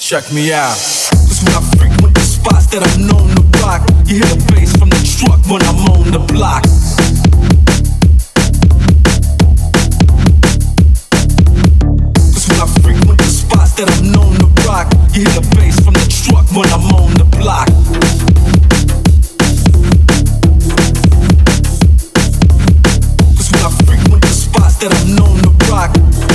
Check me out. Cause when I frequent the spots that I'm known to rock, you hear the bass from the truck when I'm on the block. Cause when I frequent the spots that I'm known to rock, you hear the bass from the truck when I'm on the block. Cause when I frequent the spots that I'm known to rock,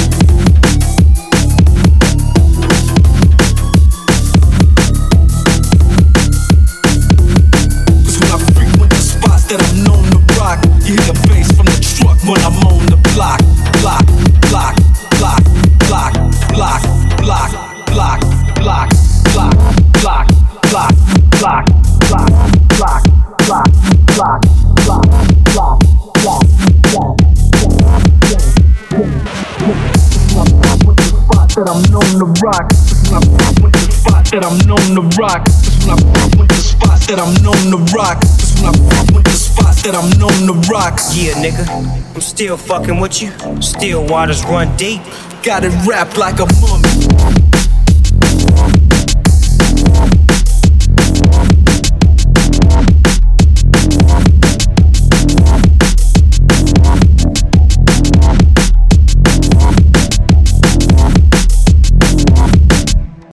that I'm known to rock, you hear the bass from the truck when I'm on the block. Block, block, block, block, block, block, block, block, block, block, block, block, block, block, block, block, block, block, block, block. That I'm known to rock. When I went to spots that I'm known to rock. When I went to spots that I'm known to rock. When I went to spots that I'm known to rock. Yeah, nigga, I'm still fucking with you. Still waters run deep. Got it wrapped like a mummy.